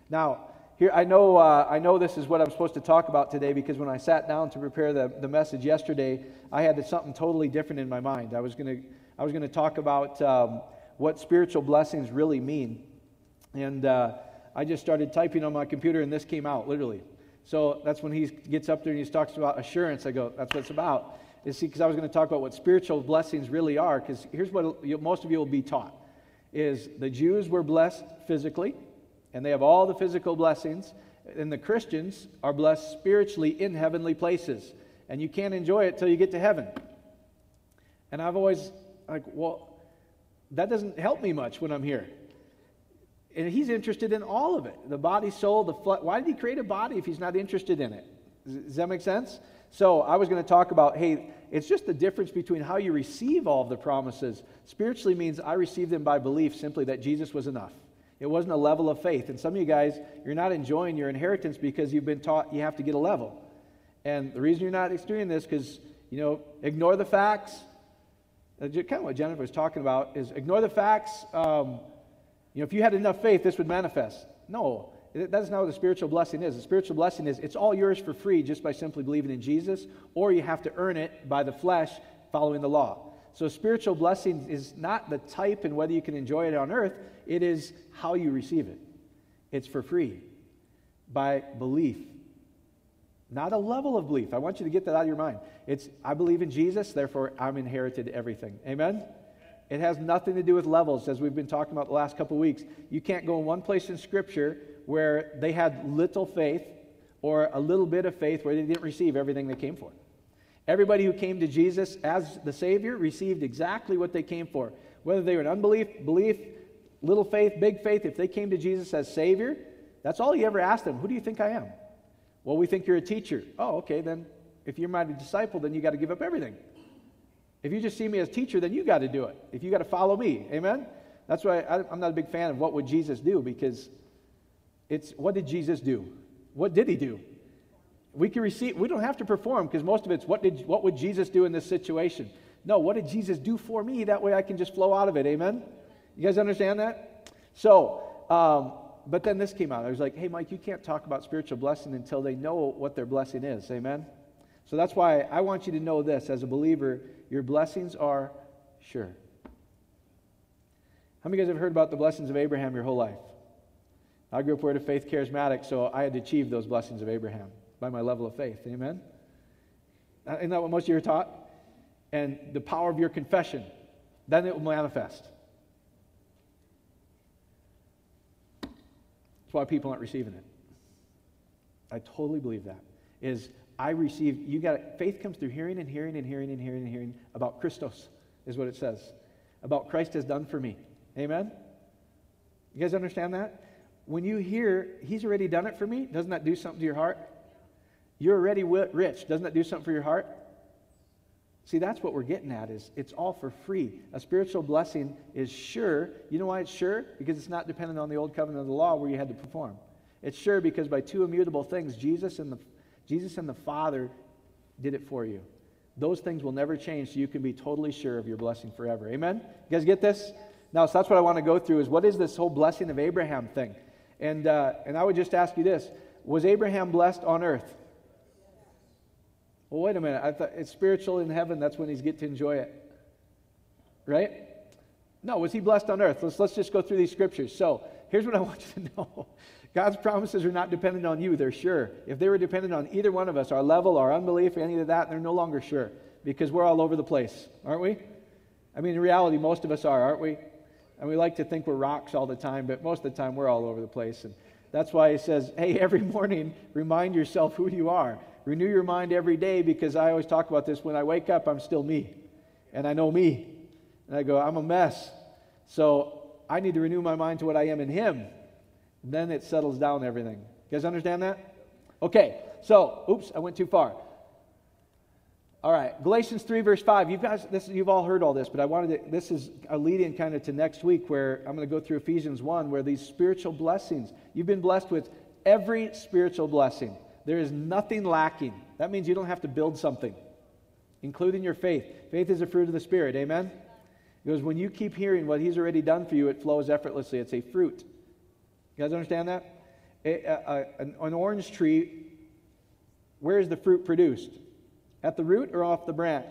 Now, here I know this is what I'm supposed to talk about today, because when I sat down to prepare the message yesterday, I had something totally different in my mind. I was going to talk about what spiritual blessings really mean, and I just started typing on my computer, and this came out literally. So that's when he gets up there and he talks about assurance. I go, that's what it's about. Because I was going to talk about what spiritual blessings really are. Because here's what most of you will be taught: is the Jews were blessed physically, and they have all the physical blessings, and the Christians are blessed spiritually in heavenly places, and you can't enjoy it till you get to heaven. And I've always well, that doesn't help me much when I'm here. And he's interested in all of it: the body, soul, the flesh. Why did he create a body if he's not interested in it? Does that make sense? So I was going to talk about, hey, it's just the difference between how you receive all of the promises. Spiritually means I received them by belief, simply that Jesus was enough. It wasn't a level of faith. And some of you guys, you're not enjoying your inheritance because you've been taught you have to get a level. And the reason you're not doing this because, ignore the facts. Kind of what Jennifer was talking about is ignore the facts. If you had enough faith, this would manifest. No, that's not what the spiritual blessing is. The spiritual blessing is it's all yours for free just by simply believing in Jesus, or you have to earn it by the flesh following the law. So spiritual blessing is not the type and whether you can enjoy it on earth. It is how you receive it. It's for free by belief. Not a level of belief. I want you to get that out of your mind. It's I believe in Jesus, therefore I'm inherited everything. Amen? It has nothing to do with levels, as we've been talking about the last couple of weeks. You can't go in one place in Scripture where they had little faith or a little bit of faith where they didn't receive everything they came for. Everybody who came to Jesus as the Savior received exactly what they came for. Whether they were in unbelief, belief, little faith, big faith, if they came to Jesus as Savior, that's all he ever asked them. Who do you think I am? Well, we think you're a teacher. Oh, okay, then if you're my disciple, then you got to give up everything. If you just see me as teacher, then you got to do it. If you got to follow me, amen? That's why I'm not a big fan of what would Jesus do, because it's what did Jesus do? What did he do? We can receive. We don't have to perform, because most of it's what would Jesus do in this situation? No, what did Jesus do for me? That way I can just flow out of it, amen? You guys understand that? So, but then this came out. I was like, hey, Mike, you can't talk about spiritual blessing until they know what their blessing is, amen? So that's why I want you to know this. As a believer, your blessings are sure. How many of you guys have heard about the blessings of Abraham your whole life? I grew up Word of Faith charismatic, so I had to achieve those blessings of Abraham by my level of faith. Amen? Isn't that what most of you are taught? And the power of your confession, then it will manifest. That's why people aren't receiving it. I totally believe that. Faith comes through hearing and hearing and hearing and hearing and hearing about Christos, is what it says. About Christ has done for me. Amen? You guys understand that? When you hear, he's already done it for me, doesn't that do something to your heart? You're already rich, doesn't that do something for your heart? See, that's what we're getting at, is it's all for free. A spiritual blessing is sure. You know why it's sure? Because it's not dependent on the old covenant of the law where you had to perform. It's sure because by two immutable things, Jesus and the Father did it for you. Those things will never change, so you can be totally sure of your blessing forever. Amen? You guys get this? Now, so that's what I want to go through, is what is this whole blessing of Abraham thing? And I would just ask you this. Was Abraham blessed on earth? Well, wait a minute. I thought it's spiritual in heaven. That's when he's get to enjoy it. Right? No, was he blessed on earth? Let's just go through these scriptures. So, here's what I want you to know. God's promises are not dependent on you. They're sure. If they were dependent on either one of us, our level, our unbelief, any of that, they're no longer sure. Because we're all over the place. Aren't we? I mean, in reality, most of us are, aren't we? And we like to think we're rocks all the time, but most of the time we're all over the place. And that's why he says, hey, every morning, remind yourself who you are. Renew your mind every day, because I always talk about this. When I wake up, I'm still me. And I know me. And I go, I'm a mess. So I need to renew my mind to what I am in him. And then it settles down everything. You guys understand that? Okay, so, oops, I went too far. All right, Galatians 3, verse 5. You've all heard all this, but this is a lead-in kind of to next week, where I'm going to go through Ephesians 1, where these spiritual blessings, you've been blessed with every spiritual blessing. There is nothing lacking. That means you don't have to build something, including your faith. Faith is a fruit of the Spirit, amen? Because when you keep hearing what he's already done for you, it flows effortlessly. It's a fruit. You guys understand that? An orange tree, where is the fruit produced? At the root or off the branch?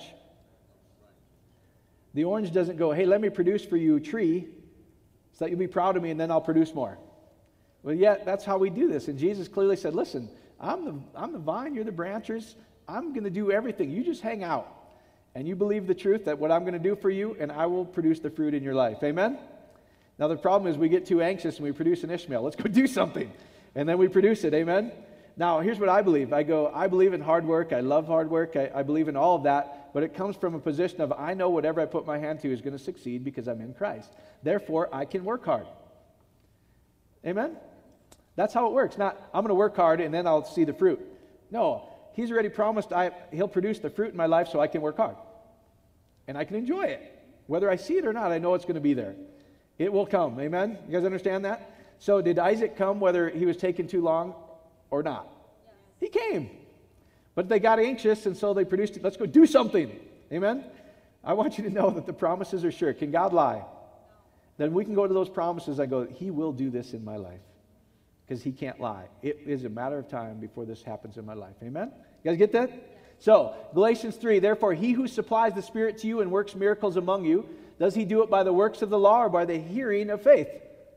The orange doesn't go, hey, let me produce for you a tree so that you'll be proud of me and then I'll produce more. Well, yet that's how we do this. And Jesus clearly said, listen, I'm the vine, you're the branches. I'm going to do everything. You just hang out. And you believe the truth that what I'm going to do for you, and I will produce the fruit in your life. Amen? Now, the problem is we get too anxious and we produce an Ishmael. Let's go do something. And then we produce it. Amen? Now, here's what I believe. I believe in hard work. I love hard work. I believe in all of that. But it comes from a position of I know whatever I put my hand to is going to succeed because I'm in Christ. Therefore, I can work hard. Amen? That's how it works. Not, I'm going to work hard and then I'll see the fruit. No, He's already promised He'll produce the fruit in my life so I can work hard. And I can enjoy it. Whether I see it or not, I know it's going to be there. It will come. Amen? You guys understand that? So did Isaac come whether he was taking too long or not? Yes. He came. But they got anxious, and so they produced it. Let's go do something. Amen? I want you to know that the promises are sure. Can God lie? No. Then we can go to those promises and go, He will do this in my life. Because He can't lie. It is a matter of time before this happens in my life. Amen? You guys get that? Yes. So, Galatians 3, therefore, He who supplies the Spirit to you and works miracles among you, does He do it by the works of the law or by the hearing of faith?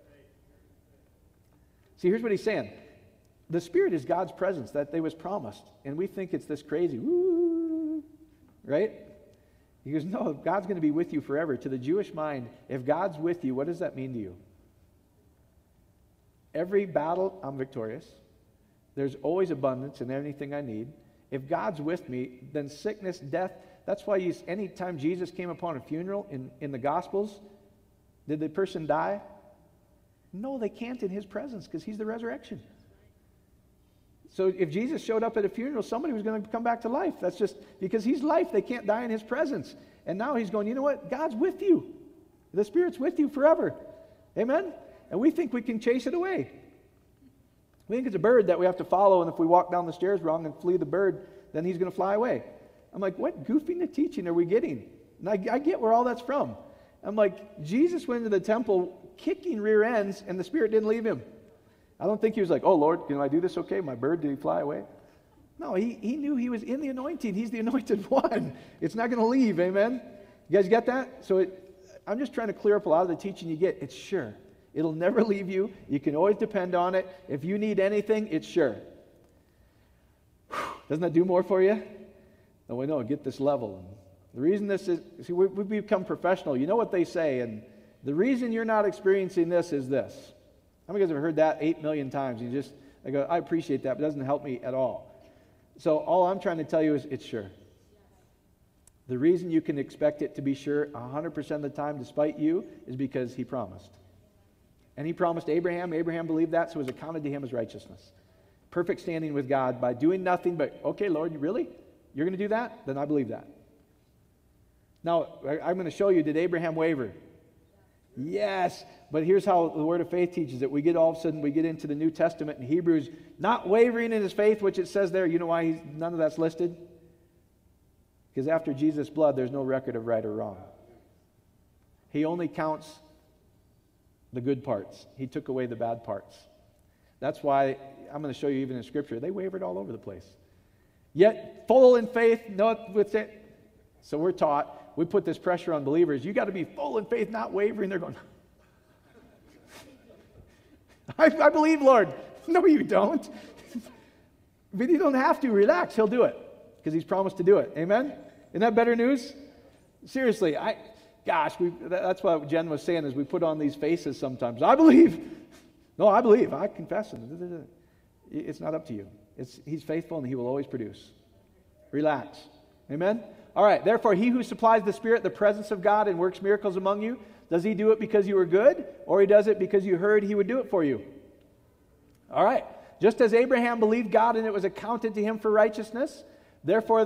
See, here's what he's saying. The Spirit is God's presence that they was promised. And we think it's this crazy, woo, right? He goes, no, God's going to be with you forever. To the Jewish mind, if God's with you, what does that mean to you? Every battle, I'm victorious. There's always abundance in anything I need. If God's with me, then sickness, death, that's why anytime Jesus came upon a funeral in the Gospels, did the person die? No, they can't in His presence because He's the resurrection. So if Jesus showed up at a funeral, somebody was going to come back to life. That's just because He's life. They can't die in His presence. And now He's going, you know what? God's with you. The Spirit's with you forever. Amen? And we think we can chase it away. We think it's a bird that we have to follow, and if we walk down the stairs wrong and flee the bird, then he's going to fly away. I'm like, what goofy teaching are we getting? And I get where all that's from. I'm like, Jesus went into the temple kicking rear ends, and the Spirit didn't leave Him. I don't think He was like, oh, Lord, can I do this okay? My bird, did he fly away? No, he knew He was in the anointing. He's the anointed one. It's not going to leave, amen? You guys get that? So I'm just trying to clear up a lot of the teaching you get. It's sure. It'll never leave you. You can always depend on it. If you need anything, it's sure. Doesn't that do more for you? No, we know. Get this level. The reason this is, see, we've become professional. You know what they say, and the reason you're not experiencing this is this. How many of you guys have heard that 8 million times? I go, I appreciate that, but it doesn't help me at all. So all I'm trying to tell you is it's sure. The reason you can expect it to be sure 100% of the time despite you is because He promised. And He promised Abraham. Abraham believed that, so it was accounted to him as righteousness. Perfect standing with God by doing nothing but, okay, Lord, really? You're going to do that? Then I believe that. Now, I'm going to show you, did Abraham waver? Yes. But here's how the Word of Faith teaches it. All of a sudden, we get into the New Testament in Hebrews, not wavering in his faith, which it says there. You know why none of that's listed? Because after Jesus' blood, there's no record of right or wrong. He only counts the good parts. He took away the bad parts. That's why I'm going to show you even in Scripture, they wavered all over the place. Yet full in faith, not with it. So we're taught, we put this pressure on believers. You got to be full in faith, not wavering. They're going, I believe, Lord. No, you don't. But you don't have to. Relax. He'll do it because He's promised to do it. Amen? Isn't that better news? Seriously, that's what Jen was saying is we put on these faces sometimes. I believe. No, I believe. I confess. It's not up to you. He's faithful and He will always produce. Relax. Amen? All right. Therefore, He who supplies the Spirit, the presence of God, and works miracles among you, does He do it because you were good, or He does it because you heard He would do it for you? All right. Just as Abraham believed God and it was accounted to him for righteousness, therefore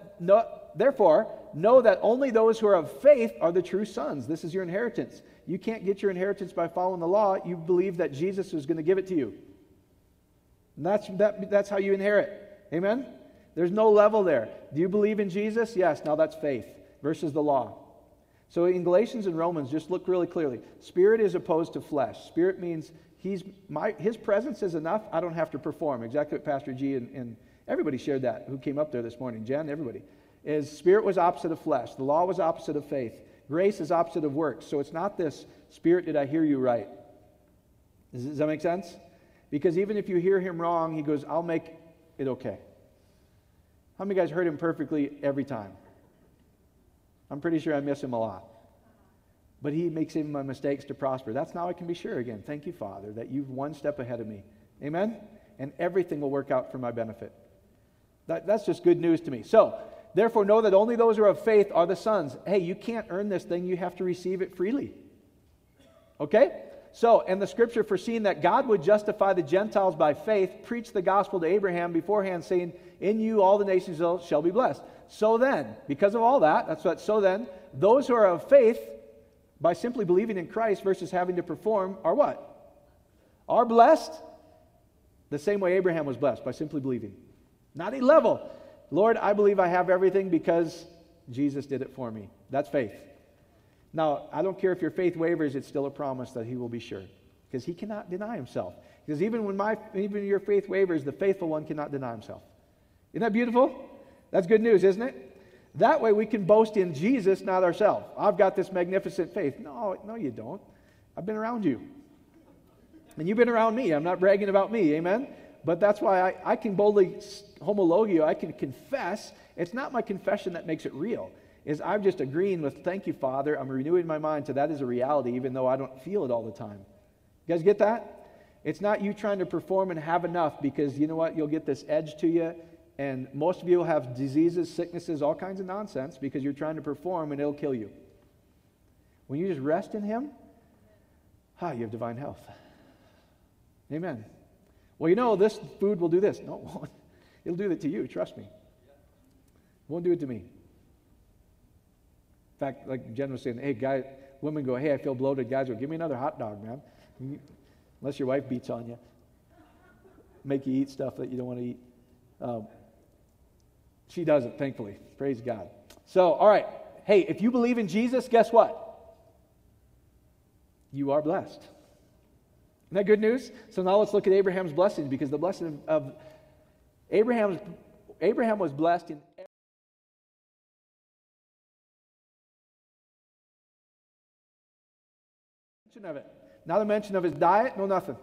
know that only those who are of faith are the true sons. This is your inheritance. You can't get your inheritance by following the law. You believe that Jesus was going to give it to you. And that's how you inherit. Amen? There's no level there. Do you believe in Jesus? Yes. Now that's faith versus the law. So in Galatians and Romans, just look really clearly. Spirit is opposed to flesh. Spirit means His presence is enough. I don't have to perform. Exactly what Pastor G and everybody shared that who came up there this morning. Jen, everybody. Is spirit was opposite of flesh. The law was opposite of faith. Grace is opposite of works. So it's not this, Spirit, did I hear you right? Does that make sense? Because even if you hear him wrong, he goes, I'll make it okay. How many of you guys heard him perfectly every time? I'm pretty sure I miss him a lot. But he makes even my mistakes to prosper. That's now I can be sure again. Thank you, Father, that you've one step ahead of me. Amen? And everything will work out for my benefit. That's just good news to me. So, therefore, know that only those who are of faith are the sons. Hey, you can't earn this thing. You have to receive it freely. Okay? So, and the scripture foreseeing that God would justify the Gentiles by faith, preached the gospel to Abraham beforehand, saying, in you all the nations shall be blessed. So then, because of all that, that's what, so then, those who are of faith, by simply believing in Christ versus having to perform, are what? Are blessed the same way Abraham was blessed, by simply believing. Not a level. Lord, I believe I have everything because Jesus did it for me. That's faith. Now, I don't care if your faith wavers, it's still a promise that he will be sure. Because he cannot deny himself. Because even your faith wavers, the faithful one cannot deny himself. Isn't that beautiful? That's good news, isn't it? That way we can boast in Jesus, not ourselves. I've got this magnificent faith. No, you don't. I've been around you. And you've been around me. I'm not bragging about me, amen? But that's why I can boldly, homologio, I can confess. It's not my confession that makes it real. Is I'm just agreeing with, thank you, Father. I'm renewing my mind to that is a reality, even though I don't feel it all the time. You guys get that? It's not you trying to perform and have enough, because you know what? You'll get this edge to you, and most of you will have diseases, sicknesses, all kinds of nonsense because you're trying to perform, and it'll kill you. When you just rest in him, you have divine health. Amen. Well, you know, this food will do this. No, it won't. It'll do that to you, trust me. It won't do it to me. In fact, like Jen was saying, hey, women go, hey, I feel bloated. Guys go, give me another hot dog, man. Unless your wife beats on you. Make you eat stuff that you don't want to eat. She doesn't, thankfully. Praise God. So, all right. Hey, if you believe in Jesus, guess what? You are blessed. Isn't that good news? So now let's look at Abraham's blessing, because the blessing of Abraham was blessed in mention of it. Not a mention of his diet, no nothing.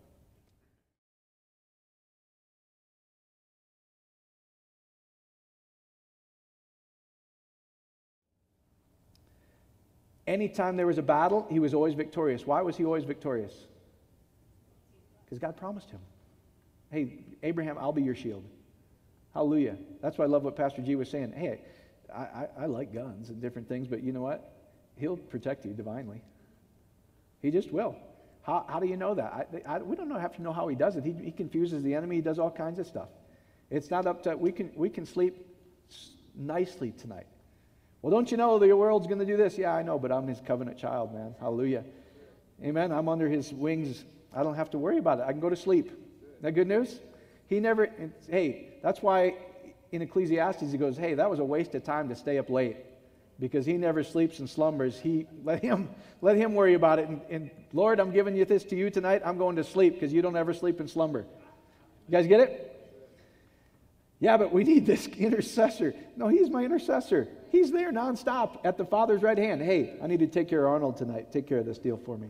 Anytime there was a battle, he was always victorious. Why was he always victorious? Because God promised him. Hey, Abraham, I'll be your shield. Hallelujah. That's why I love what Pastor G was saying. Hey, I like guns and different things, but you know what? He'll protect you divinely. He just will. How do you know that? We don't have to know how he does it. He confuses the enemy. He does all kinds of stuff. It's not up to, we can sleep nicely tonight. Well, don't you know the world's going to do this? Yeah, I know, but I'm his covenant child, man. Hallelujah. Amen. I'm under his wings. I don't have to worry about it. I can go to sleep. Isn't that good news? Hey, that's why in Ecclesiastes he goes, hey, that was a waste of time to stay up late, because he never sleeps and slumbers. Let him worry about it. And Lord, I'm giving this to you tonight. I'm going to sleep because you don't ever sleep and slumber. You guys get it? Yeah, but we need this intercessor. No, he's my intercessor. He's there nonstop at the Father's right hand. Hey, I need to take care of Arnold tonight. Take care of this deal for me.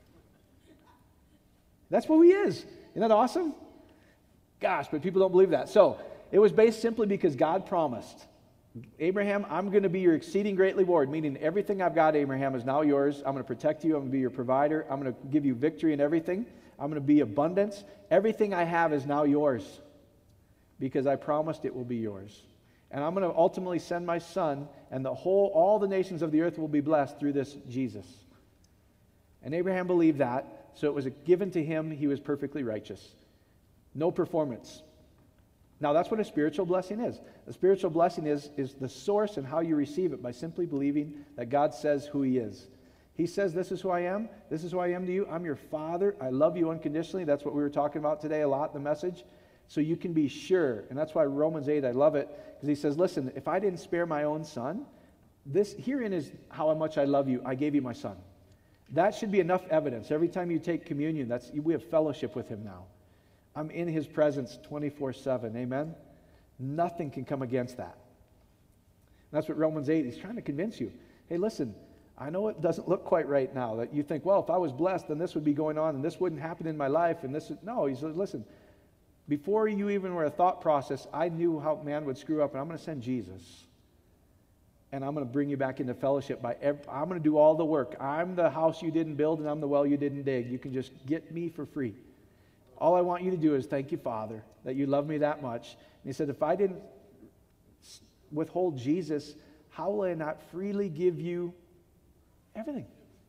That's who he is. Isn't that awesome? Gosh, but people don't believe that. So it was based simply because God promised. Abraham, I'm going to be your exceeding great reward, meaning everything I've got, Abraham, is now yours. I'm going to protect you. I'm going to be your provider. I'm going to give you victory in everything. I'm going to be abundance. Everything I have is now yours, because I promised it will be yours. And I'm going to ultimately send my son, and all the nations of the earth will be blessed through this Jesus. And Abraham believed that, so it was given to him. He was perfectly righteous. No performance. Now, that's what a spiritual blessing is. A spiritual blessing is the source and how you receive it by simply believing that God says who he is. He says, this is who I am. This is who I am to you. I'm your Father. I love you unconditionally. That's what we were talking about today a lot in the message. So you can be sure. And that's why Romans 8, I love it, because he says, listen, if I didn't spare my own son, herein is how much I love you. I gave you my son. That should be enough evidence. Every time you take communion, we have fellowship with him now. I'm in his presence 24/7. Amen? Nothing can come against that. And that's what Romans 8, he's trying to convince you. Hey, listen, I know it doesn't look quite right now, that you think, well, if I was blessed, then this would be going on, and this wouldn't happen in my life, and no, he says, listen, before you even were a thought process, I knew how man would screw up, and I'm going to send Jesus. And I'm going to bring you back into fellowship. I'm going to do all the work. I'm the house you didn't build, and I'm the well you didn't dig. You can just get me for free. All I want you to do is thank you, Father, that you love me that much. And he said, if I didn't withhold Jesus, how will I not freely give you everything?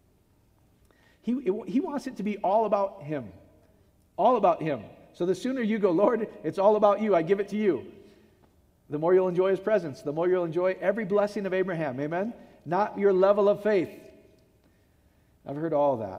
He wants it to be all about him. All about him. So the sooner you go, Lord, it's all about you. I give it to you. The more you'll enjoy his presence. The more you'll enjoy every blessing of Abraham. Amen? Not your level of faith. I've heard all of that.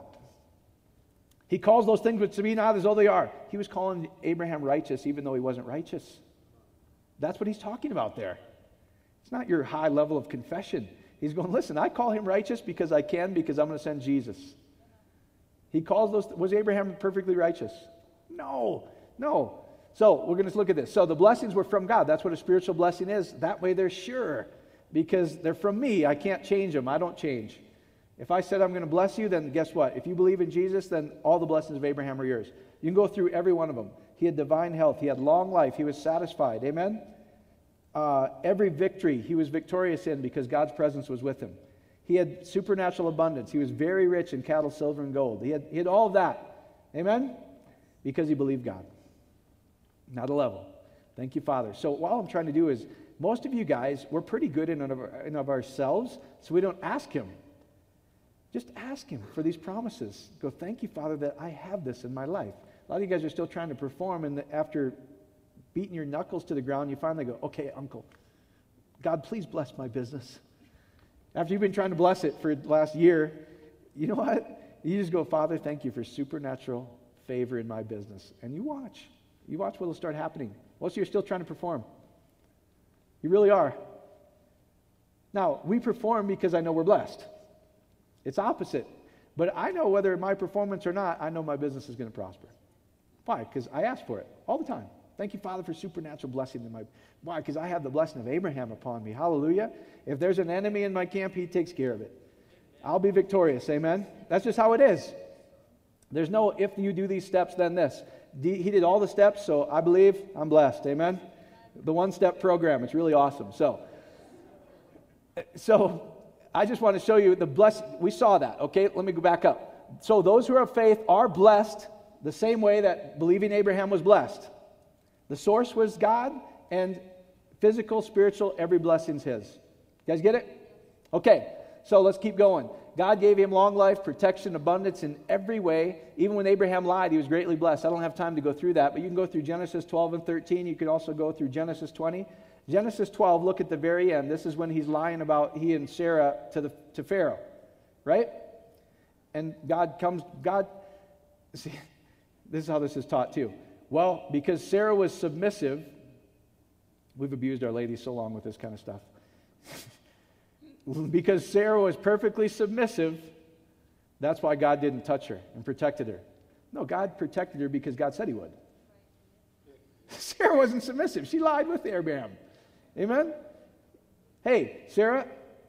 He calls those things which to be not as though they are. He was calling Abraham righteous even though he wasn't righteous. That's what he's talking about there. It's not your high level of confession. He's going, listen, I call him righteous because I can, because I'm going to send Jesus. He calls those, was Abraham perfectly righteous? No. So we're going to look at this. So the blessings were from God. That's what a spiritual blessing is. That way they're sure because they're from me. I can't change them. I don't change. If I said I'm going to bless you, then guess what? If you believe in Jesus, then all the blessings of Abraham are yours. You can go through every one of them. He had divine health. He had long life. He was satisfied. Amen? Every victory he was victorious in because God's presence was with him. He had supernatural abundance. He was very rich in cattle, silver, and gold. He had all of that. Amen? Because he believed God. Not a level. Thank you, Father. So what I'm trying to do is, most of you guys, we're pretty good in and of ourselves, so we don't ask him. Just ask him for these promises. Go, thank you, Father, that I have this in my life. A lot of you guys are still trying to perform, and after beating your knuckles to the ground, you finally go, okay, Uncle, God, please bless my business. After you've been trying to bless it for the last year, you know what? You just go, Father, thank you for supernatural favor in my business. And you watch. You watch what will start happening. Most of you are still trying to perform. You really are. Now, we perform because I know we're blessed. It's opposite. But I know whether my performance or not, I know my business is going to prosper. Why? Because I ask for it all the time. Thank you, Father, for supernatural blessing in my... Why? Because I have the blessing of Abraham upon me. Hallelujah. If there's an enemy in my camp, he takes care of it. I'll be victorious. Amen? That's just how it is. There's no, if you do these steps, then this. He did all the steps, so I believe I'm blessed. Amen? The one-step program. It's really awesome. So I just want to show you the blessing. We saw that. Okay? Let me go back up. So those who are of faith are blessed the same way that believing Abraham was blessed. The source was God, and physical, spiritual, every blessing's his. You guys get it? Okay, so let's keep going. God gave him long life, protection, abundance in every way. Even when Abraham lied, he was greatly blessed. I don't have time to go through that, but you can go through Genesis 12 and 13. You can also go through Genesis 20. Genesis 12, look at the very end. This is when he's lying about he and Sarah to Pharaoh, right? And see, this is how this is taught too. Well, because Sarah was submissive, we've abused our ladies so long with this kind of stuff. Because Sarah was perfectly submissive, that's why God didn't touch her and protected her. No, God protected her because God said he would. Sarah wasn't submissive. She lied with Abraham. Amen? Hey, Sarah,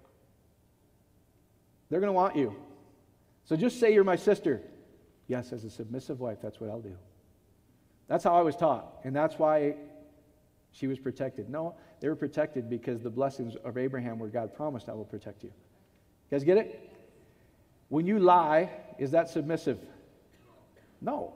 they're going to want you. So just say you're my sister. Yes, as a submissive wife, that's what I'll do. That's how I was taught, and that's why she was protected. No, they were protected because the blessings of Abraham where God promised, I will protect you. You guys get it? When you lie, is that submissive? No.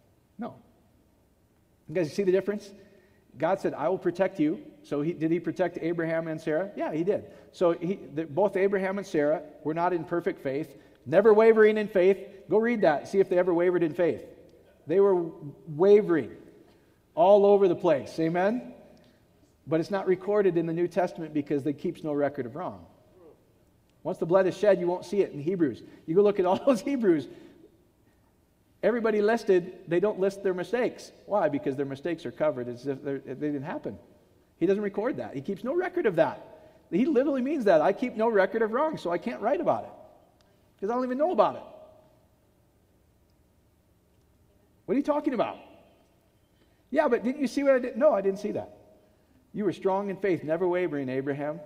You guys see the difference? God said, I will protect you. So did he protect Abraham and Sarah? Yeah, he did. So both Abraham and Sarah were not in perfect faith, never wavering in faith. Go read that, see if they ever wavered in faith. They were wavering all over the place. Amen? But it's not recorded in the New Testament because it keeps no record of wrong. Once the blood is shed, you won't see it in Hebrews. You go look at all those Hebrews. Everybody listed, they don't list their mistakes. Why? Because their mistakes are covered as if they didn't happen. He doesn't record that. He keeps no record of that. He literally means that. I keep no record of wrong, so I can't write about it. Because I don't even know about it. What are you talking about? Yeah, but didn't you see what I did? No, I didn't see that. You were strong in faith, never wavering, Abraham.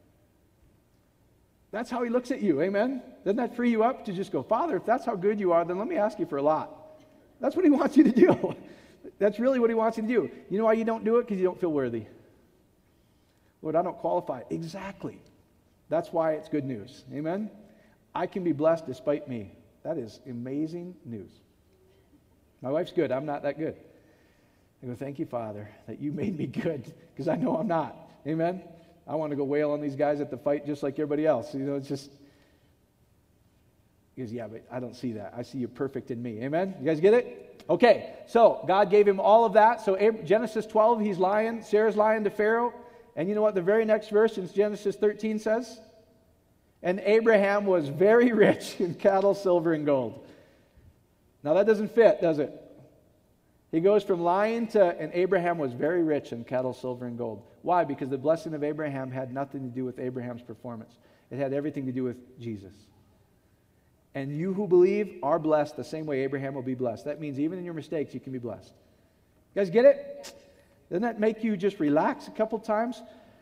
That's how he looks at you, amen? Doesn't that free you up to just go, Father, if that's how good you are, then let me ask you for a lot. That's what he wants you to do. That's really what he wants you to do. You know why you don't do it? Because you don't feel worthy. Lord, I don't qualify. Exactly. That's why it's good news. Amen? I can be blessed despite me. That is amazing news. My wife's good. I'm not that good. I go, thank you, Father, that you made me good, because I know I'm not. Amen? I want to go wail on these guys at the fight just like everybody else. You know, it's just, he goes, yeah, but I don't see that. I see you perfect in me. Amen? You guys get it? Okay, so God gave him all of that. So Genesis 12, he's lying. Sarah's lying to Pharaoh. And you know what the very next verse in Genesis 13 says? And Abraham was very rich in cattle, silver, and gold. Now that doesn't fit, does it? He goes from lying to, and Abraham was very rich in cattle, silver, and gold. Why? Because the blessing of Abraham had nothing to do with Abraham's performance. It had everything to do with Jesus. And you who believe are blessed the same way Abraham will be blessed. That means even in your mistakes, you can be blessed. You guys get it? Doesn't that make you just relax a couple times?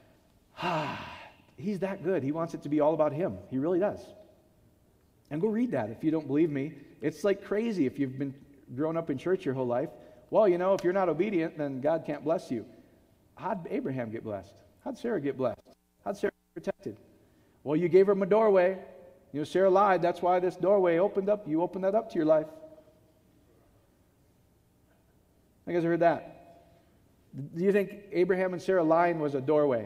He's that good. He wants it to be all about him. He really does. And go read that if you don't believe me. It's like crazy if you've been grown up in church your whole life. Well, you know, if you're not obedient, then God can't bless you. How'd Abraham get blessed? How'd Sarah get blessed? How'd Sarah get protected? Well, you gave her a doorway. You know, Sarah lied. That's why this doorway opened up. You opened that up to your life. You guys heard that? Do you think Abraham and Sarah lying was a doorway?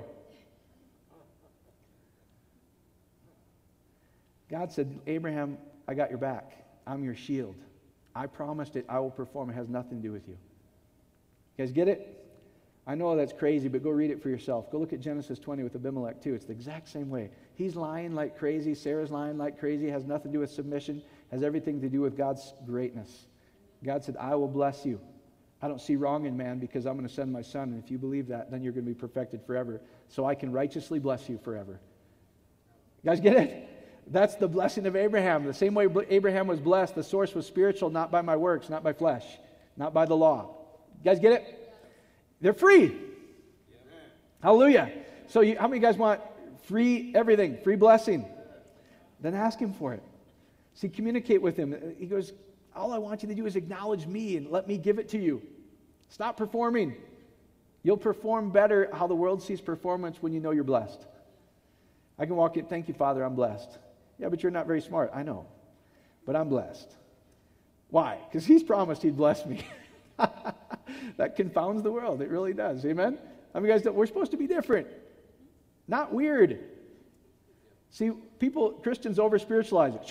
God said, Abraham, I got your back. I'm your shield. I promised it. I will perform. It has nothing to do with you. You guys get it? I know that's crazy, but go read it for yourself. Go look at Genesis 20 with Abimelech too. It's the exact same way. He's lying like crazy. Sarah's lying like crazy. It has nothing to do with submission. It has everything to do with God's greatness. God said, I will bless you. I don't see wrong in man because I'm going to send my son. And if you believe that, then you're going to be perfected forever. So I can righteously bless you forever. You guys get it? That's the blessing of Abraham. The same way Abraham was blessed, the source was spiritual, not by my works, not by flesh, not by the law. You guys get it? They're free. Yeah. Hallelujah. So how many of you guys want free everything, free blessing? Then ask him for it. See, communicate with him. He goes, all I want you to do is acknowledge me and let me give it to you. Stop performing. You'll perform better how the world sees performance when you know you're blessed. I can walk in, thank you, Father, I'm blessed. Yeah, but you're not very smart. I know. But I'm blessed. Why? Because he's promised he'd bless me. That confounds the world. It really does. Amen? I mean, guys, we're supposed to be different. Not weird. See, Christians over-spiritualize it.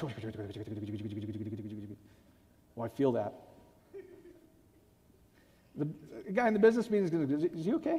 Oh, I feel that. The guy in the business meeting is going to go, is he okay?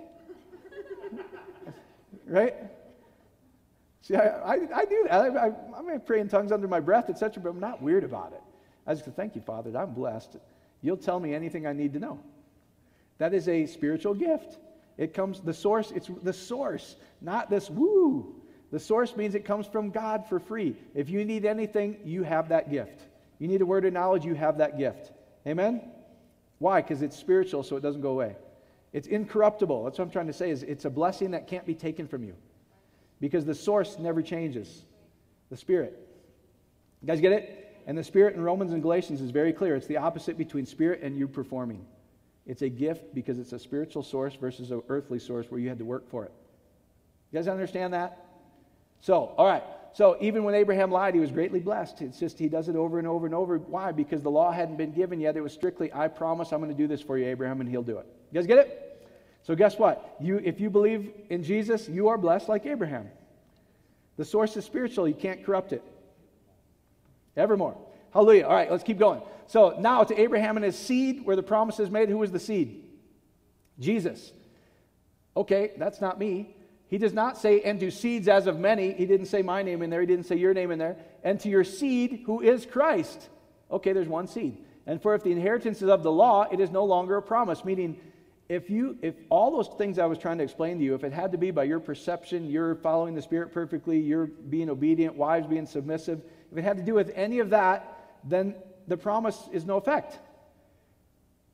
Right? See, I do that. I may pray in tongues under my breath, etc., but I'm not weird about it. I just go, thank you, Father, that I'm blessed. You'll tell me anything I need to know. That is a spiritual gift. It comes, the source, it's the source, not this woo. The source means it comes from God for free. If you need anything, you have that gift. You need a word of knowledge, you have that gift. Amen? Why? Because it's spiritual, so it doesn't go away. It's incorruptible. That's what I'm trying to say, is it's a blessing that can't be taken from you. Because the source never changes. The Spirit. You guys get it? And the Spirit in Romans and Galatians is very clear. It's the opposite between Spirit and you performing. It's a gift because it's a spiritual source versus an earthly source where you had to work for it. You guys understand that? So, all right. So even when Abraham lied, he was greatly blessed. It's just he does it over and over and over. Why? Because the law hadn't been given yet. It was strictly, I promise I'm going to do this for you, Abraham, and he'll do it. You guys get it? So guess what? If you believe in Jesus, you are blessed like Abraham. The source is spiritual. You can't corrupt it. Evermore. Hallelujah. All right, let's keep going. So now to Abraham and his seed, where the promise is made, who was the seed? Jesus. Okay, that's not me. He does not say, and to seeds as of many. He didn't say my name in there. He didn't say your name in there. And to your seed, who is Christ. Okay, there's one seed. And for if the inheritance is of the law, it is no longer a promise. Meaning, if all those things I was trying to explain to you, if it had to be by your perception, you're following the Spirit perfectly, you're being obedient, wives being submissive, if it had to do with any of that, then the promise is no effect.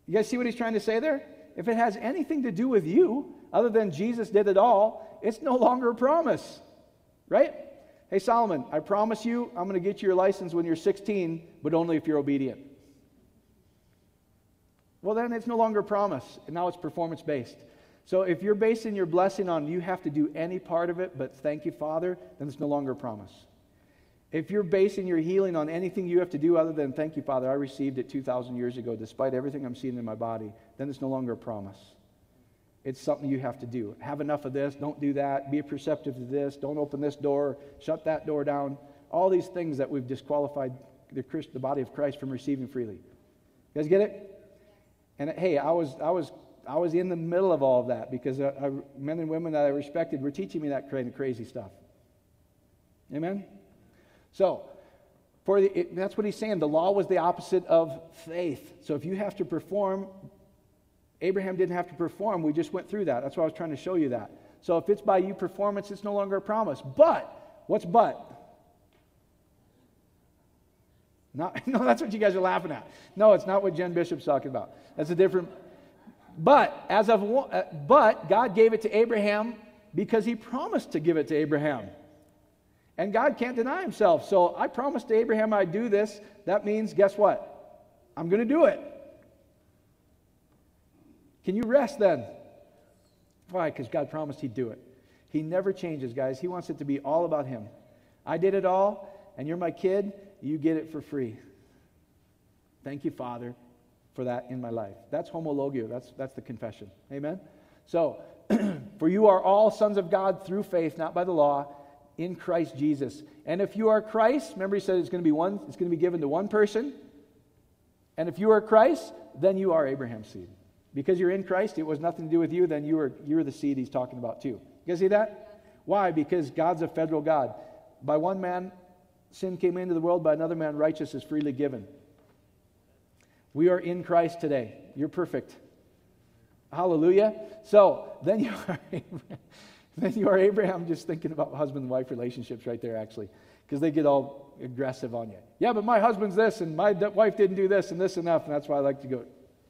You guys see what he's trying to say there? If it has anything to do with you, other than Jesus did it all, it's no longer a promise. Right? Hey, Solomon, I promise you I'm going to get you your license when you're 16, but only if you're obedient. Well, then it's no longer a promise, and now it's performance-based. So if you're basing your blessing on you have to do any part of it, but thank you, Father, then it's no longer a promise. If you're basing your healing on anything you have to do other than thank you, Father, I received it 2,000 years ago, despite everything I'm seeing in my body, then it's no longer a promise. It's something you have to do. Have enough of this, don't do that, be perceptive to this, don't open this door, shut that door down. All these things that we've disqualified the body of Christ from receiving freely. You guys get it? And hey, I was in the middle of all of that because men and women that I respected were teaching me that kind of crazy stuff. Amen? So, that's what he's saying. The law was the opposite of faith. So if you have to perform, Abraham didn't have to perform. We just went through that. That's why I was trying to show you that. So if it's by you performance, it's no longer a promise. But, what's but? No, that's what you guys are laughing at. No, it's not what Jen Bishop's talking about. That's a different... But God gave it to Abraham because he promised to give it to Abraham. And God can't deny himself. So I promised to Abraham I'd do this. That means, guess what? I'm going to do it. Can you rest then? Why? Because God promised he'd do it. He never changes, guys. He wants it to be all about him. I did it all, and you're my kid. You get it for free. Thank you, Father, for that in my life. That's homologio. That's the confession. Amen? So, for you are all sons of God through faith, not by the law, in Christ Jesus. And if you are Christ, remember he said it's going to be given to one person. And if you are Christ, then you are Abraham's seed. Because you're in Christ, it was nothing to do with you, then you're the seed he's talking about too. You guys see that? Why? Because God's a federal God. By one man, sin came into the world, by another man, righteousness is freely given. We are in Christ today. You're perfect. Hallelujah. So, then you are Abraham, just thinking about husband and wife relationships right there, actually. Because they get all aggressive on you. Yeah, but my husband's this, and my wife didn't do this, and this enough, and that's why I like to go.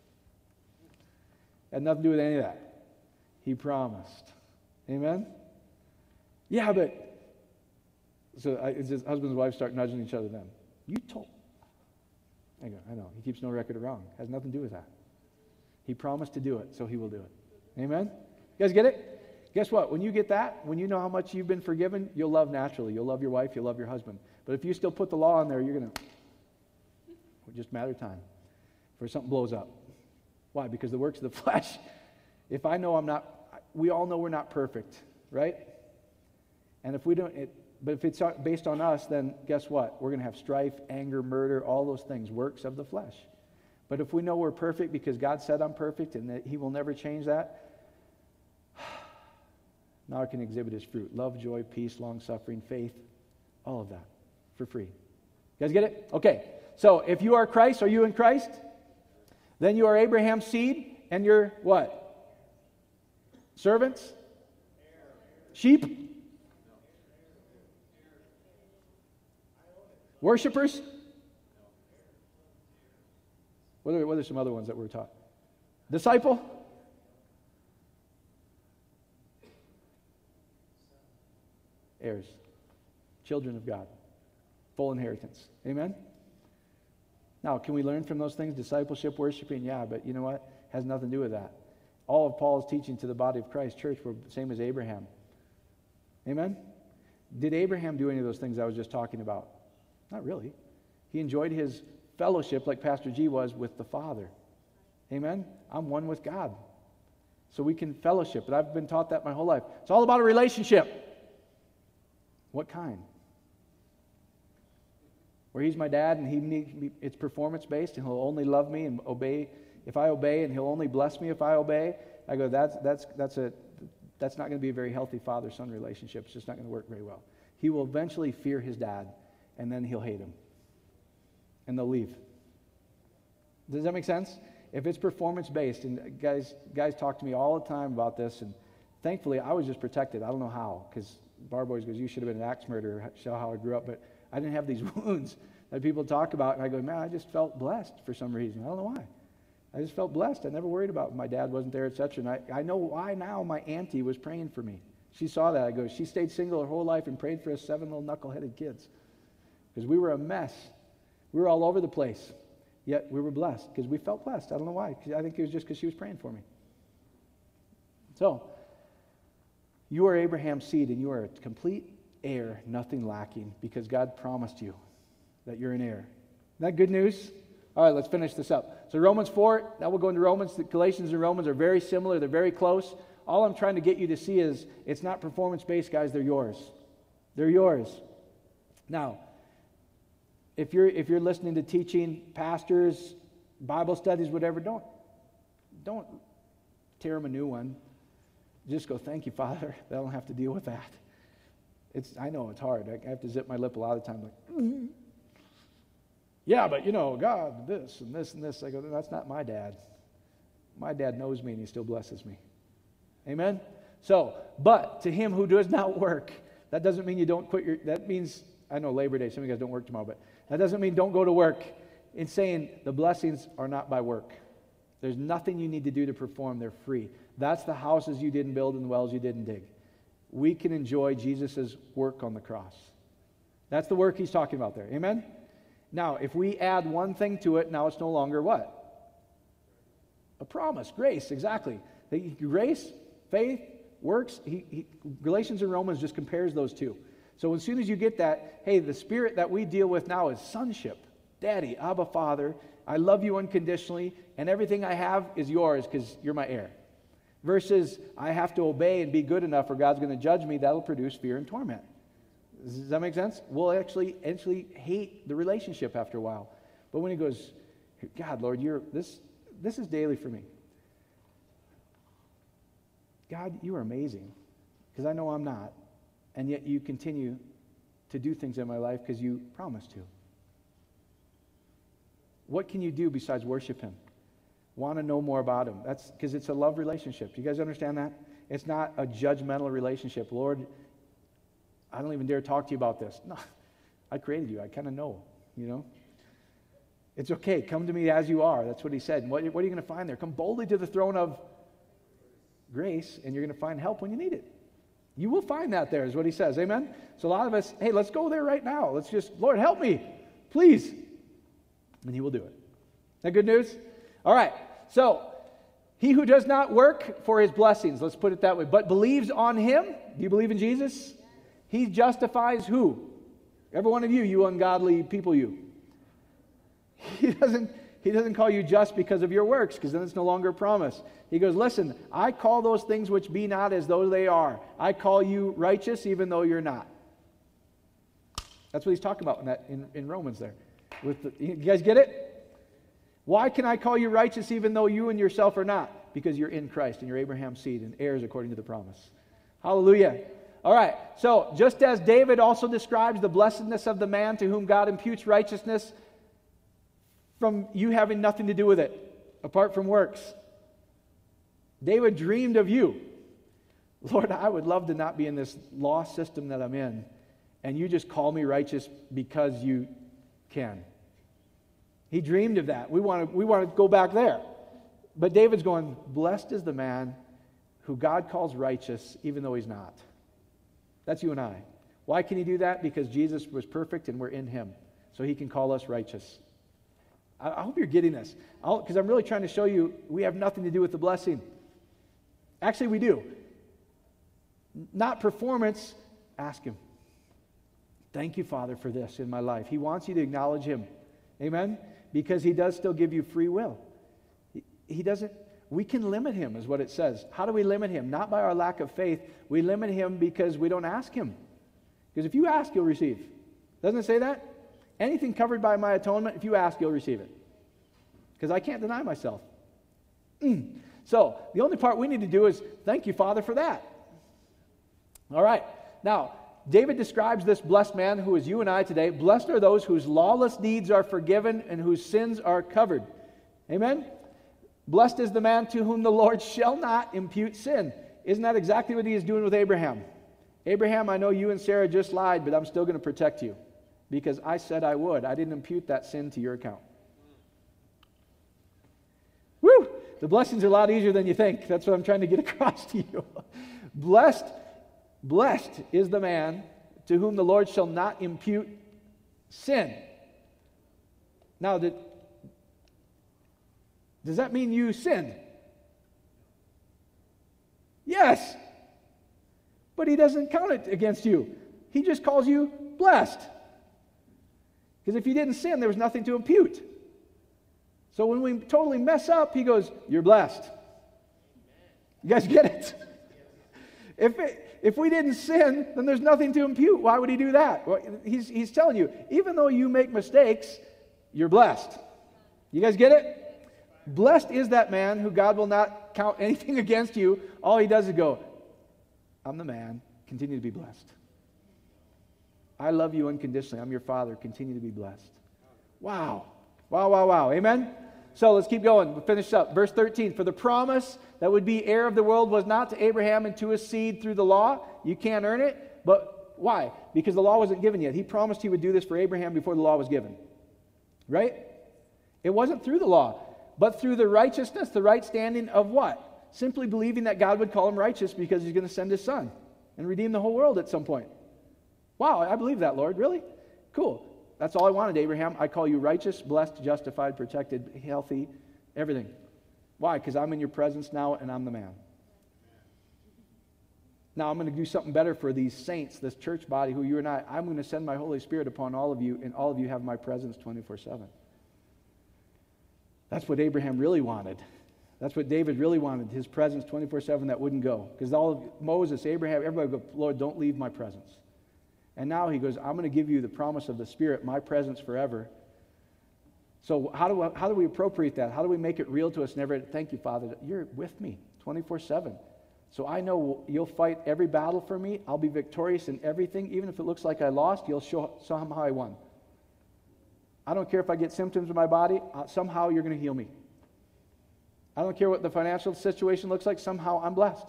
Had nothing to do with any of that. He promised. Amen? Yeah, but... So his husband and wife start nudging each other then. You told... I know. He keeps no record of wrong. Has nothing to do with that. He promised to do it, so he will do it. Amen? You guys get it? Guess what? When you get that, when you know how much you've been forgiven, you'll love naturally. You'll love your wife, you'll love your husband. But if you still put the law on there, you're going to... It's just a matter of time before something blows up. Why? Because the works of the flesh, if I know I'm not... We all know we're not perfect, right? And if we don't... But if it's based on us, then guess what? We're going to have strife, anger, murder, all those things, works of the flesh. But if we know we're perfect because God said I'm perfect and that he will never change that, now I can exhibit his fruit. Love, joy, peace, long-suffering, faith, all of that for free. You guys get it? Okay. So if you are Christ, are you in Christ? Then you are Abraham's seed and you're what? Servants? Sheep? Worshippers? What are some other ones that we're taught? Disciple? Heirs. Children of God. Full inheritance. Amen? Now, can we learn from those things? Discipleship, worshiping? Yeah, but you know what? Has nothing to do with that. All of Paul's teaching to the body of Christ church were the same as Abraham. Amen? Did Abraham do any of those things I was just talking about? Not really. He enjoyed his fellowship, like Pastor G was, with the Father. Amen? I'm one with God. So we can fellowship. But I've been taught that my whole life. It's all about a relationship. What kind? Where he's my dad and it's performance-based and he'll only love me and obey if I obey, and he'll only bless me if I obey. I go, that's not going to be a very healthy father-son relationship. It's just not going to work very well. He will eventually fear his dad, and then he'll hate him. And they'll leave. Does that make sense? If it's performance-based, and guys talk to me all the time about this, and thankfully I was just protected. I don't know how, because Barb always goes, you should have been an axe murderer, show how I grew up, but I didn't have these wounds that people talk about, and I go, man, I just felt blessed for some reason. I don't know why. I just felt blessed. I never worried about my dad wasn't there, etc. And I know why now. My auntie was praying for me. She saw that. I go, she stayed single her whole life and prayed for us 7 little knuckleheaded kids. Because we were a mess. We were all over the place. Yet we were blessed because we felt blessed. I don't know why. I think it was just because she was praying for me. So, you are Abraham's seed and you are a complete heir, nothing lacking, because God promised you that you're an heir. Isn't that good news? All right, let's finish this up. So Romans 4, now we'll go into Romans. The Galatians and Romans are very similar. They're very close. All I'm trying to get you to see is it's not performance-based, guys. They're yours. They're yours. Now, if you're listening to teaching, pastors, Bible studies, whatever, don't tear them a new one. Just go, thank you, Father, that I don't have to deal with that. I know it's hard. I have to zip my lip a lot of the time. Like, yeah, but God, this and this and this. I go, that's not my dad. My dad knows me and he still blesses me. Amen? So, but to him who does not work, that doesn't mean you don't quit that means, I know Labor Day, some of you guys don't work tomorrow, but that doesn't mean don't go to work. It's saying the blessings are not by work. There's nothing you need to do to perform. They're free. That's the houses you didn't build and the wells you didn't dig. We can enjoy Jesus' work on the cross. That's the work he's talking about there. Amen? Now, if we add one thing to it, now it's no longer what? A promise. Grace, exactly. Grace, faith, works. Galatians and Romans just compares those two. So as soon as you get that, hey, the spirit that we deal with now is sonship. Daddy, Abba, Father, I love you unconditionally, and everything I have is yours because you're my heir. Versus, I have to obey and be good enough or God's going to judge me. That'll produce fear and torment. Does that make sense? We'll actually hate the relationship after a while. But when he goes, God, Lord, this is daily for me. God, you are amazing because I know I'm not. And yet you continue to do things in my life because you promised to. What can you do besides worship him? Want to know more about him? That's because it's a love relationship. Do you guys understand that? It's not a judgmental relationship. Lord, I don't even dare talk to you about this. No, I created you. I kind of know, It's okay. Come to me as you are. That's what he said. And what are you going to find there? Come boldly to the throne of grace, and you're going to find help when you need it. You will find that there, is what he says. Amen? So a lot of us, hey, let's go there right now. Let's just, Lord, help me, please. And he will do it. Is that good news? All right. So, he who does not work for his blessings, let's put it that way, but believes on him. Do you believe in Jesus? He justifies who? Every one of you, you ungodly people, you. He doesn't call you just because of your works, because then it's no longer a promise. He goes, listen, I call those things which be not as though they are. I call you righteous even though you're not. That's what he's talking about in Romans there. You guys get it? Why can I call you righteous even though you and yourself are not? Because you're in Christ and you're Abraham's seed and heirs according to the promise. Hallelujah. All right, so just as David also describes the blessedness of the man to whom God imputes righteousness from you having nothing to do with it, apart from works. David dreamed of you. Lord, I would love to not be in this law system that I'm in, and you just call me righteous because you can. He dreamed of that. We want to go back there. But David's going, blessed is the man who God calls righteous even though he's not. That's you and I. Why can he do that? Because Jesus was perfect and we're in him. So he can call us righteous. I hope you're getting this. Because I'm really trying to show you we have nothing to do with the blessing. Actually, we do. Not performance. Ask him. Thank you, Father, for this in my life. He wants you to acknowledge him. Amen? Because he does still give you free will. He doesn't, we can limit him, is what it says. How do we limit him? Not by our lack of faith. We limit him because we don't ask him. Because if you ask, you'll receive. Doesn't it say that? Anything covered by my atonement, if you ask, you'll receive it. Because I can't deny myself. So, the only part we need to do is, thank you, Father, for that. All right. Now, David describes this blessed man who is you and I today. Blessed are those whose lawless deeds are forgiven and whose sins are covered. Amen? Blessed is the man to whom the Lord shall not impute sin. Isn't that exactly what he is doing with Abraham? Abraham, I know you and Sarah just lied, but I'm still going to protect you. Because I said I would. I didn't impute that sin to your account. Woo! The blessings are a lot easier than you think. That's what I'm trying to get across to you. Blessed is the man to whom the Lord shall not impute sin. Now, does that mean you sinned? Yes. But he doesn't count it against you. He just calls you blessed. Because if you didn't sin, there was nothing to impute. So when we totally mess up, he goes, you're blessed. You guys get it? If we didn't sin, then there's nothing to impute. Why would he do that? Well, he's telling you, even though you make mistakes, you're blessed. You guys get it? Blessed is that man who God will not count anything against you. All he does is go, I'm the man. Continue to be blessed. I love you unconditionally. I'm your father. Continue to be blessed. Wow. Wow, wow, wow. Amen? So let's keep going. We'll finish up. Verse 13. For the promise that would be heir of the world was not to Abraham and to his seed through the law. You can't earn it. But why? Because the law wasn't given yet. He promised he would do this for Abraham before the law was given. Right? It wasn't through the law, but through the righteousness, the right standing of what? Simply believing that God would call him righteous because he's going to send his son and redeem the whole world at some point. Wow, I believe that, Lord. Really? Cool. That's all I wanted, Abraham. I call you righteous, blessed, justified, protected, healthy, everything. Why? Because I'm in your presence now and I'm the man. Now I'm going to do something better for these saints, this church body, who you and I'm going to send my Holy Spirit upon all of you, and all of you have my presence 24/7. That's what Abraham really wanted. That's what David really wanted, his presence 24/7 that wouldn't go. Because all of Moses, Abraham, everybody would go, Lord, don't leave my presence. And now he goes, I'm going to give you the promise of the Spirit, my presence forever. So how do we appropriate that? How do we make it real to us? Never, thank you, Father, that you're with me 24/7. So I know you'll fight every battle for me. I'll be victorious in everything. Even if it looks like I lost, you'll show somehow I won. I don't care if I get symptoms in my body. Somehow you're going to heal me. I don't care what the financial situation looks like. Somehow I'm blessed.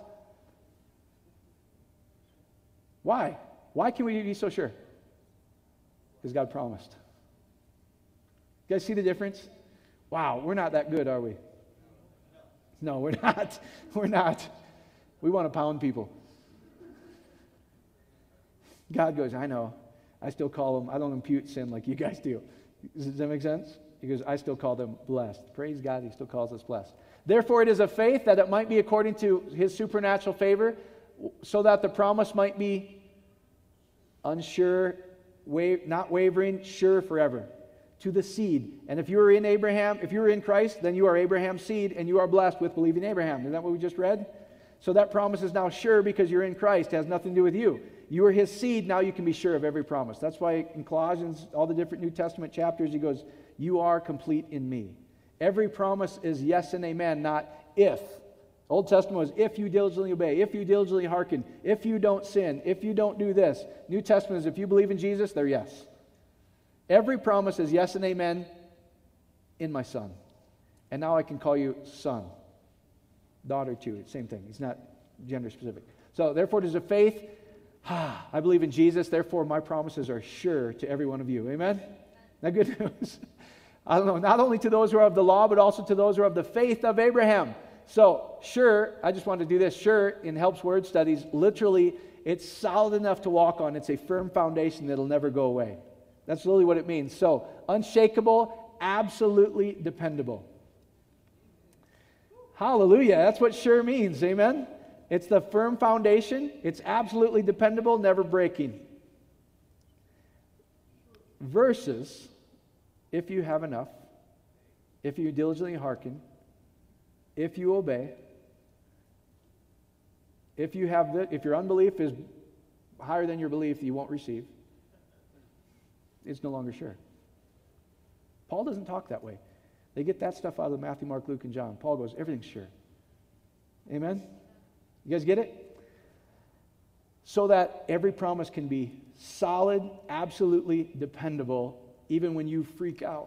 Why? Why can we be so sure? Because God promised. You guys see the difference? Wow, we're not that good, are we? No, we're not. We're not. We want to pound people. God goes, I know. I still call them, I don't impute sin like you guys do. Does that make sense? He goes, I still call them blessed. Praise God, he still calls us blessed. Therefore it is of faith that it might be according to his supernatural favor, so that the promise might be unsure, not wavering, sure forever. To the seed. And if you are in Abraham, if you are in Christ, then you are Abraham's seed, and you are blessed with believing Abraham. Isn't that what we just read? So that promise is now sure because you're in Christ. It has nothing to do with you. You are his seed, now you can be sure of every promise. That's why in Colossians, all the different New Testament chapters, he goes, you are complete in me. Every promise is yes and amen, not if. Old Testament was if you diligently obey, if you diligently hearken, if you don't sin, if you don't do this. New Testament is if you believe in Jesus, they're yes. Every promise is yes and amen in my son. And now I can call you son. Daughter too, same thing. He's not gender specific. So therefore it is a faith. I believe in Jesus, therefore my promises are sure to every one of you. Amen? Now good news. I don't know, not only to those who are of the law, but also to those who are of the faith of Abraham. So, sure, I just wanted to do this. Sure, in Helps Word Studies, literally, it's solid enough to walk on. It's a firm foundation that'll never go away. That's really what it means. So, unshakable, absolutely dependable. Hallelujah. That's what sure means. Amen? It's the firm foundation. It's absolutely dependable, never breaking. Versus, if you have enough, if you diligently hearken, if you obey, if your unbelief is higher than your belief, you won't receive. It's no longer sure. Paul doesn't talk that way. They get that stuff out of Matthew, Mark, Luke, and John. Paul goes, everything's sure. Amen? You guys get it? So that every promise can be solid, absolutely dependable, even when you freak out.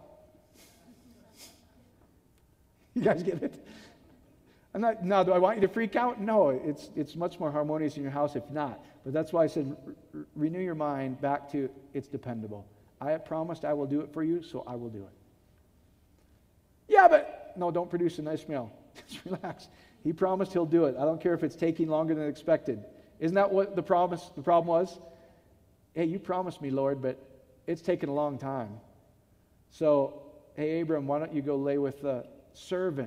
You guys get it? Now, do I want you to freak out? No, it's much more harmonious in your house if not. But that's why I said renew your mind back to it's dependable. I have promised I will do it for you, so I will do it. Yeah, but no, don't produce a nice smell. Just relax. He promised he'll do it. I don't care if it's taking longer than expected. Isn't that what the problem was? Hey, you promised me, Lord, but it's taken a long time. So, hey, Abram, why don't you go lay with the servant?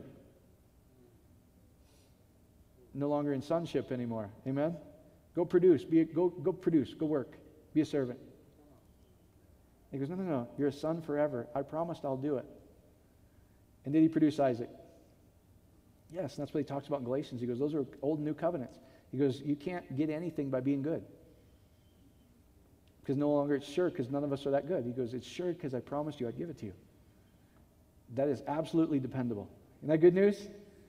No longer in sonship anymore. Amen? Go produce. Go produce. Go work. Be a servant. He goes, no. You're a son forever. I promised I'll do it. And did he produce Isaac? Yes, and that's what he talks about in Galatians. He goes, those are old and new covenants. He goes, you can't get anything by being good. Because no longer it's sure, because none of us are that good. He goes, it's sure because I promised you I'd give it to you. That is absolutely dependable. Isn't that good news?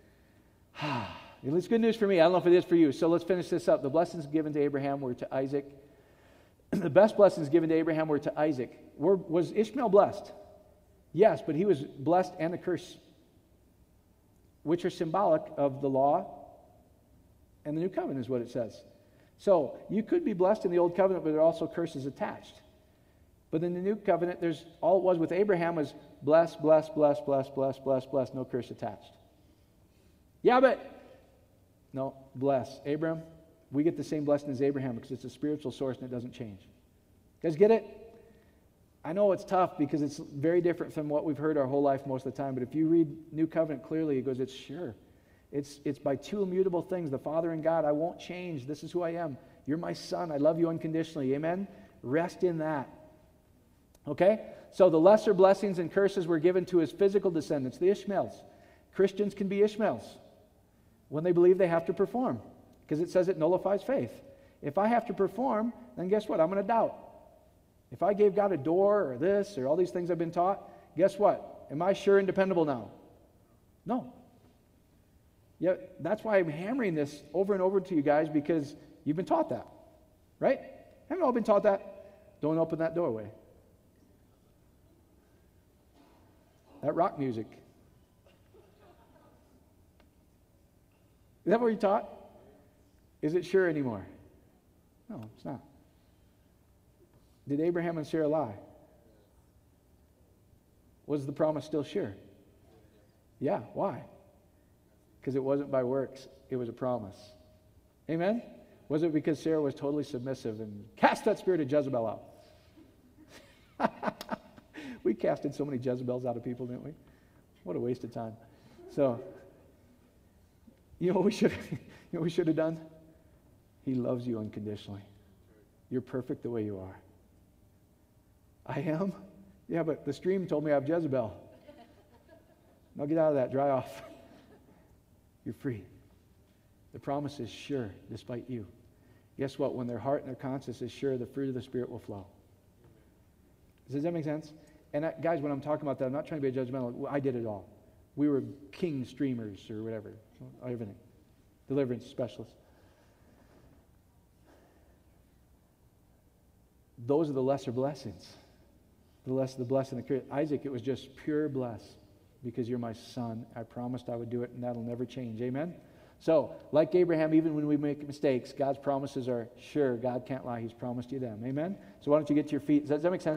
It's good news for me. I don't know if it is for you. So let's finish this up. The blessings given to Abraham were to Isaac. The best blessings given to Abraham were to Isaac. Was Ishmael blessed? Yes, but he was blessed and a curse, which are symbolic of the law and the new covenant is what it says. So you could be blessed in the old covenant, but there are also curses attached. But in the new covenant, there's all it was with Abraham was bless, bless, bless, bless, bless, bless, bless, no curse attached. Yeah, but no, bless. Abraham, we get the same blessing as Abraham because it's a spiritual source and it doesn't change. You guys get it? I know it's tough because it's very different from what we've heard our whole life most of the time, but if you read New Covenant clearly, it goes, it's sure. It's by two immutable things, the Father and God. I won't change. This is who I am. You're my son. I love you unconditionally. Amen? Rest in that. Okay? So the lesser blessings and curses were given to his physical descendants, the Ishmaels. Christians can be Ishmaels when they believe they have to perform because it says it nullifies faith. If I have to perform, then guess what? I'm going to doubt. If I gave God a door or this or all these things I've been taught, guess what? Am I sure and dependable now? No. Yeah, that's why I'm hammering this over and over to you guys because you've been taught that. Right? Haven't all been taught that? Don't open that doorway. That rock music. Is that what you're taught? Is it sure anymore? No, it's not. Did Abraham and Sarah lie? Was the promise still sure? Yeah, why? Because it wasn't by works, it was a promise. Amen? Was it because Sarah was totally submissive and cast that spirit of Jezebel out? We casted so many Jezebels out of people, didn't we? What a waste of time. So, you know what we should have done? He loves you unconditionally. You're perfect the way you are. I am? Yeah, but the stream told me I have Jezebel. Now get out of that. Dry off. You're free. The promise is sure, despite you. Guess what? When their heart and their conscience is sure, the fruit of the Spirit will flow. Does that make sense? And guys, when I'm talking about that, I'm not trying to be a judgmental. I did it all. We were king streamers or whatever. Everything. Deliverance specialists. Those are the lesser blessings. The blessing. Isaac, it was just pure bless because you're my son. I promised I would do it, and that'll never change. Amen? So, like Abraham, even when we make mistakes, God's promises are sure. God can't lie. He's promised you them. Amen? So why don't you get to your feet? Does that make sense?